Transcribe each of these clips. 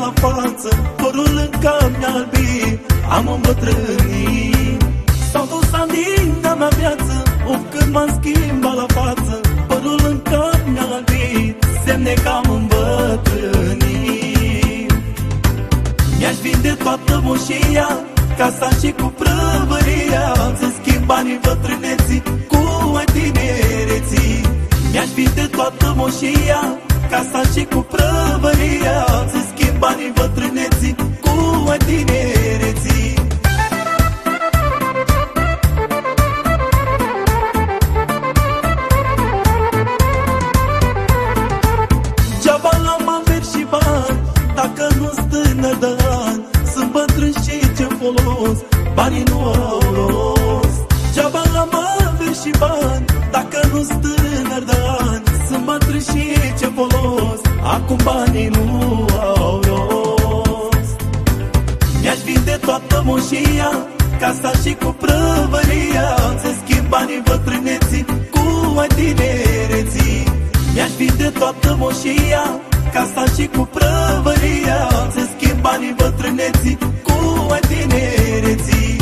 la față, părul încă mi-a albit, am îmbătrânit. S-au dus ani din mea viață, când m-am schimbat la față, părul încă mi-a albit, semne că am îmbătrânit. Mi-aș vinde toată moșia, casa și cu prăvăria, să schimb banii bătrâneții cu ai tinereții. Mi-aș vinde toată moșia, casa și cu prăvăria, să schimb banii bătrâneții cu ai tinereții. Geaba am averi și bani, dacă nu-s tânăr de ani, sunt bătrân și ce folos, banii nu au rost. Geaba am averi și bani, dacă nu-s tânăr de ani, sunt bătrân și ce folos, acum banii nu au rost. Mi-aș vinde toată moșia, casa și cu prăvăria, să schimb banii bătrâneții cu ai tinereții. Mi-aș vinde toată moșia, casa și cu prăvăria, să schimb banii bătrâneții cu ai tinereții.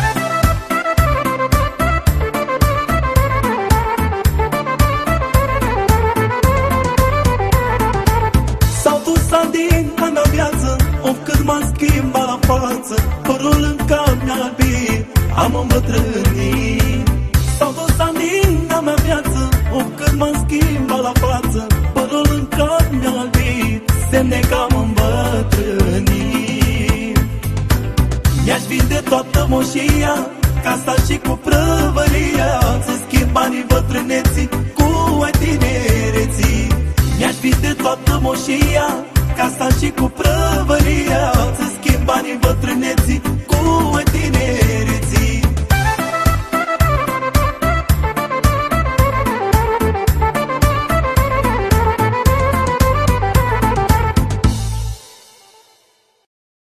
S-au dus ani din a mea viață, cât m-am schimbat la față, părul încă mi-a albit, am îmbătrânit. S-au dus ani din a mea viață, cât m-am schimbat la față, părul încă mi-a albit, semne că am îmbătrânit. Mi-aș vinde toată moșia, casa și cu prăvăria, să schimb banii bătrâneții cu ai tinereții. Mi-aș vinde toată moșia, casa și cu prăvăria, să schimb banii bătrâneții